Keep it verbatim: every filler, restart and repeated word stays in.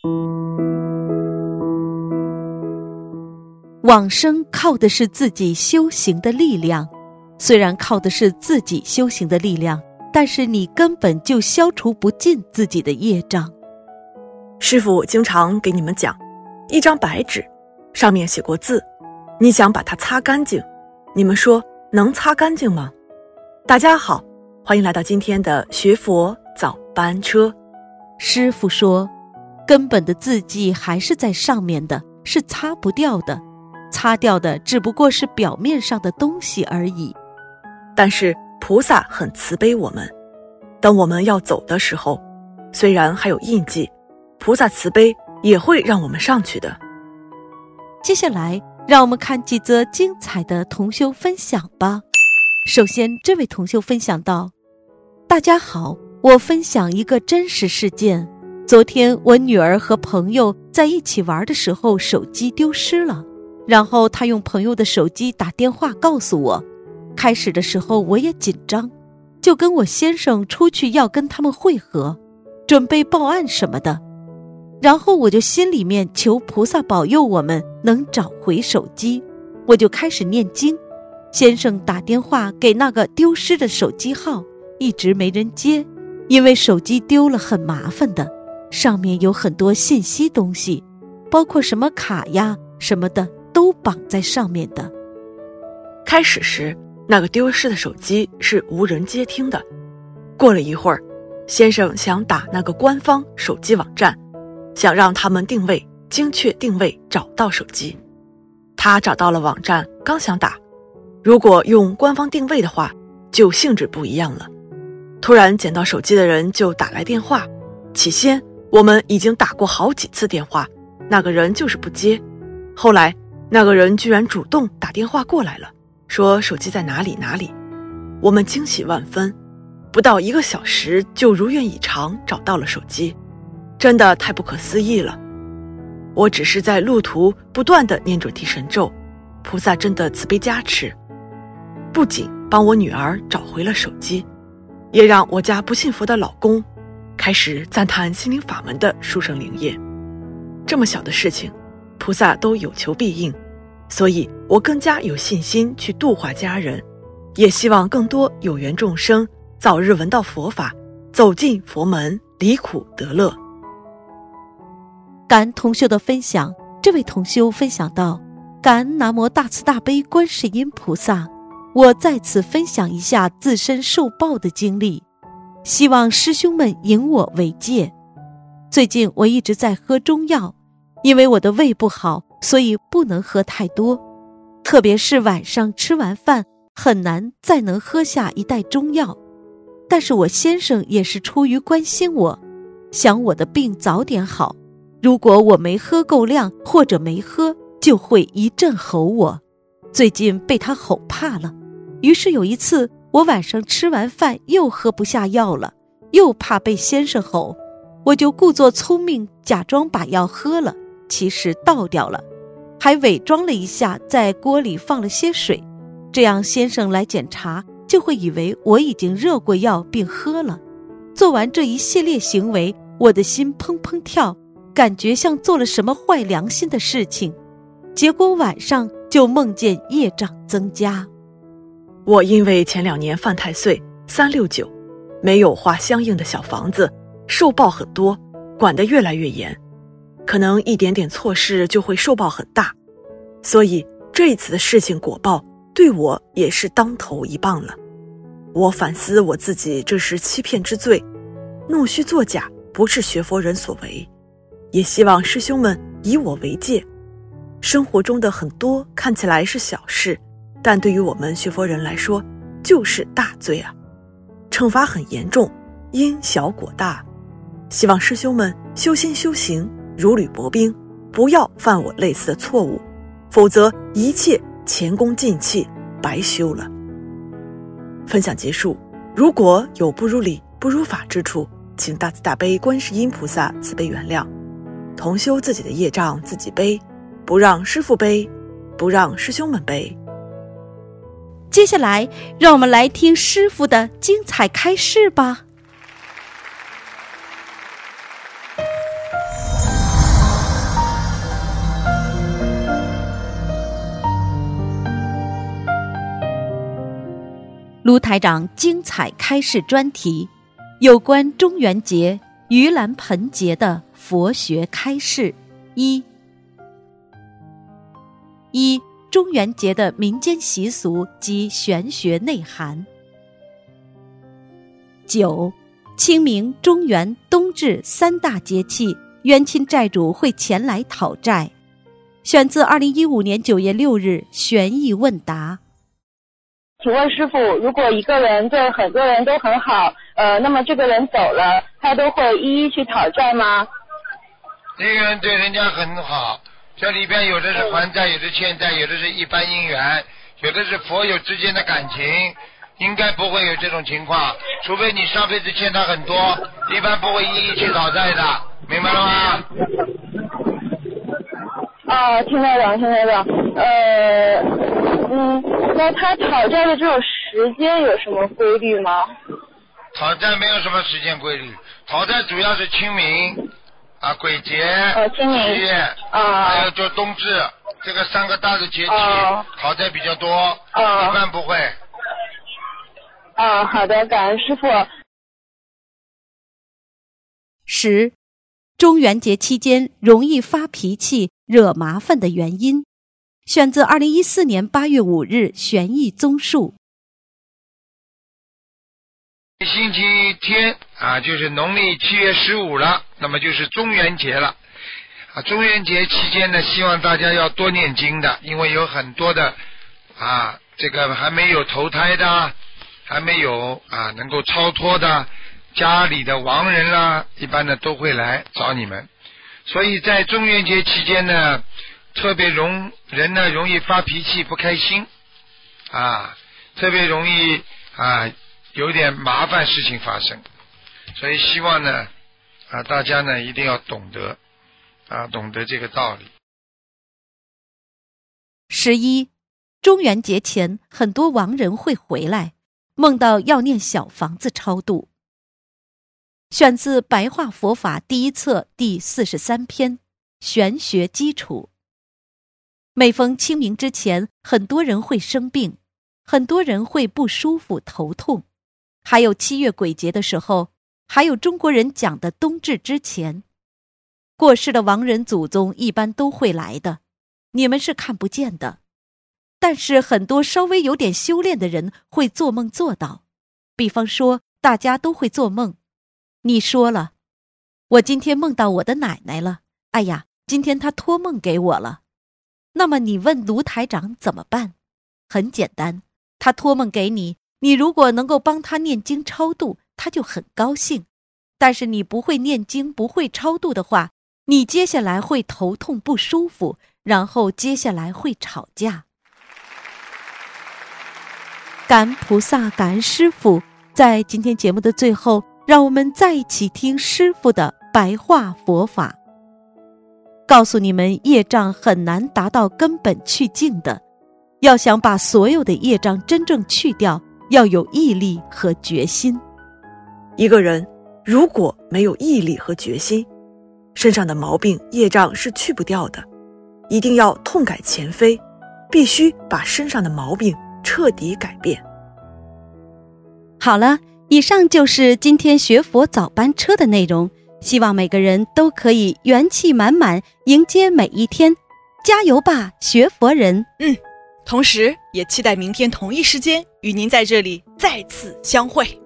往生靠的是自己修行的力量，虽然靠的是自己修行的力量，但是你根本就消除不尽自己的业障。 师父经常给你们讲，一张白纸上面写过字，你想把它擦干净，你们说能擦干净吗？大家好，欢迎来到今天的学佛早班车。 师父说，根本的字迹还是在上面的，是擦不掉的，擦掉的只不过是表面上的东西而已。 但是菩萨很慈悲我们，等我们要走的时候，虽然还有印记，菩萨慈悲也会让我们上去的。 接下来让我们看几则精彩的同修分享吧。首先，这位同修分享到，大家好，我分享一个真实事件。昨天我女儿和朋友在一起玩的时候，手机丢失了，然后她用朋友的手机打电话告诉我。开始的时候我也紧张，就跟我先生出去要跟他们会合，准备报案什么的。然后我就心里面求菩萨保佑我们能找回手机，我就开始念经。先生打电话给那个丢失的手机号，一直没人接，因为手机丢了很麻烦的，上面有很多信息东西，包括什么卡呀什么的都绑在上面的。 开始时那个丢失的手机是无人接听的，过了一会儿，先生想打那个官方手机网站，想让他们定位，精确定位找到手机。他找到了网站，刚想打，如果用官方定位的话，就性质不一样了。突然捡到手机的人就打来电话，起先我们已经打过好几次电话，那个人就是不接。后来那个人居然主动打电话过来了，说手机在哪里哪里。我们惊喜万分，不到一个小时就如愿以偿找到了手机，真的太不可思议了。我只是在路途不断地念准提神咒，菩萨真的慈悲加持，不仅帮我女儿找回了手机，也让我家不信佛的老公开始赞叹心灵法门的殊胜灵验。这么小的事情，菩萨都有求必应，所以我更加有信心去度化家人，也希望更多有缘众生早日闻到佛法，走进佛门，离苦得乐。 感恩同修的分享，这位同修分享到，感恩南无大慈大悲观世音菩萨，我在此分享一下自身受报的经历，希望师兄们引我为戒。最近我一直在喝中药，因为我的胃不好，所以不能喝太多，特别是晚上吃完饭很难再能喝下一袋中药。但是我先生也是出于关心我，想我的病早点好，如果我没喝够量或者没喝，就会一阵吼我。最近被他吼怕了，于是有一次我晚上吃完饭又喝不下药了，又怕被先生吼，我就故作聪明，假装把药喝了，其实倒掉了，还伪装了一下，在锅里放了些水，这样先生来检查就会以为我已经热过药并喝了。做完这一系列行为，我的心砰砰跳，感觉像做了什么坏良心的事情，结果晚上就梦见业障增加。 我因为前两年犯太岁三六九，没有画相应的小房子，受报很多，管得越来越严，可能一点点错事就会受报很大，所以这一次的事情果报对我也是当头一棒了。我反思我自己这是欺骗之罪，弄虚作假不是学佛人所为，也希望师兄们以我为戒。生活中的很多看起来是小事，但对于我们学佛人来说就是大罪啊，惩罚很严重，因小果大。希望师兄们修心修行，如履薄冰，不要犯我类似的错误，否则一切前功尽弃，白修了。分享结束，如果有不如理不如法之处，请大慈大悲观世音菩萨慈悲原谅。同修自己的业障自己背，不让师父背，不让师兄们背。 接下来让我们来听师父的精彩开示吧。 卢台长精彩开示专题，有关中元节盂兰盆节的佛学开示。一一中元节的民间习俗及玄学内涵。九清明、中元、冬至三大节气，冤亲债主会前来讨债。选自二零一五年九月六日悬疑问答。 请问师父，如果一个人对很多人都很好，呃，那么这个人走了，他都会一一去讨债吗？ 这个人对人家很好，这里边有的是还债，有的欠债，有的是一般姻缘，有的是佛友之间的感情，应该不会有这种情况，除非你上辈子欠他很多，一般不会一一去讨债的，明白了吗？ 哦，听得懂，听得懂。呃，嗯，那他讨债的这种时间有什么规律吗？ 讨债没有什么时间规律，讨债主要是清明啊、鬼节、 哦，清明、 七月啊， 还有就冬至这个三个大的节气， 哦、 讨债比较多， 哦、 一般不会。 啊，好的，感恩师父。 十，中元节期间容易发脾气、惹麻烦的原因。选自二零一四年八月五日悬疑综述。 星期天啊，就是农历七月十五了，那么就是中元节了。啊，中元节期间呢，希望大家要多念经的，因为有很多的啊，这个还没有投胎的，还没有啊能够超脱的家里的亡人啦，一般呢都会来找你们。所以在中元节期间呢，特别容人呢容易发脾气、不开心啊，特别容易啊有点麻烦事情发生。所以希望呢啊大家呢一定要懂得啊懂得这个道理。 十一，中元节前很多亡人会回来，梦到要念小房子超度。选自白话佛法第一册第四十三篇玄学基础。每逢清明之前，很多人会生病，很多人会不舒服头痛，还有七月鬼节的时候，还有中国人讲的冬至之前，过世的亡人祖宗一般都会来的，你们是看不见的。但是很多稍微有点修炼的人会做梦做到，比方说大家都会做梦，你说了，我今天梦到我的奶奶了，哎呀，今天她托梦给我了。那么你问卢台长怎么办？很简单，他托梦给你，你如果能够帮他念经超度，他就很高兴。但是你不会念经，不会超度的话，你接下来会头痛不舒服，然后接下来会吵架。感恩菩萨，感恩师父。在今天节目的最后，让我们再一起听师父的白话佛法，告诉你们业障很难达到根本去净的，要想把所有的业障真正去掉，要有毅力和决心。 一个人如果没有毅力和决心，身上的毛病业障是去不掉的，一定要痛改前非，必须把身上的毛病彻底改变。 好了，以上就是今天学佛早班车的内容，希望每个人都可以元气满满迎接每一天，加油吧，学佛人！ 嗯，同时也期待明天同一时间与您在这里再次相会。